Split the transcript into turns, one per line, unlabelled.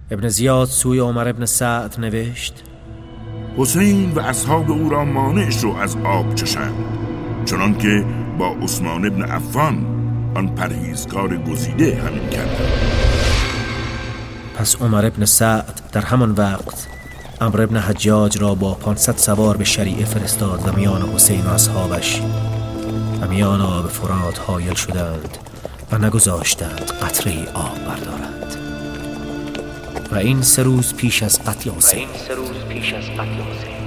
ابن زیاد سوی عمر ابن سعد نوشت:
حسین و اصحاب او را مانع شو از آب چشند، چنان که با عثمان ابن عفان آن پرهیزکار گزیده همین کرد.
پس عمر ابن سعد در همان وقت عمرو ابن حجاج را با 500 سوار به شریعه فرستاد و میان حسین و اصحابش و میان آب فرات حایل شدند و نگذاشتند قطره آب بردارند. و این 3 روز پیش از قتل حسین